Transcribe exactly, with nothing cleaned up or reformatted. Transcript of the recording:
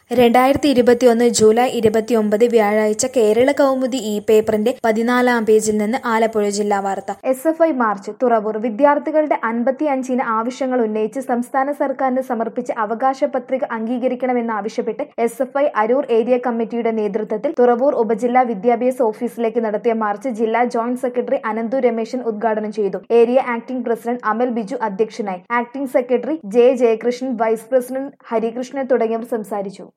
രണ്ടായിരത്തി ഇരുപത്തിയൊന്ന് ജൂലൈ ഇരുപത്തിയൊമ്പത് വ്യാഴാഴ്ച കേരള കൗമുദി ഇ പേപ്പറിന്റെ പതിനാലാം പേജിൽ നിന്ന് ആലപ്പുഴ ജില്ലാ വാർത്ത. S F I march Thuravoor. വിദ്യാർത്ഥികളുടെ അൻപത്തിയഞ്ചിന് ആവശ്യങ്ങൾ ഉന്നയിച്ച് സംസ്ഥാന സർക്കാരിന് സമർപ്പിച്ച അവകാശ പത്രിക അംഗീകരിക്കണമെന്നാവശ്യപ്പെട്ട് S F I Aroor area കമ്മിറ്റിയുടെ നേതൃത്വത്തിൽ തുറവൂർ ഉപജില്ലാ വിദ്യാഭ്യാസ ഓഫീസിലേക്ക് നടത്തിയ മാർച്ച് ജില്ലാ ജോയിന്റ് സെക്രട്ടറി അനന്തു രമേശൻ ഉദ്ഘാടനം ചെയ്തു. Area acting president Amal Biju അധ്യക്ഷനായി. Acting secretary J Jayakrishnan, vice president Harikrishnan തുടങ്ങിയവർ സംസാരിച്ചു.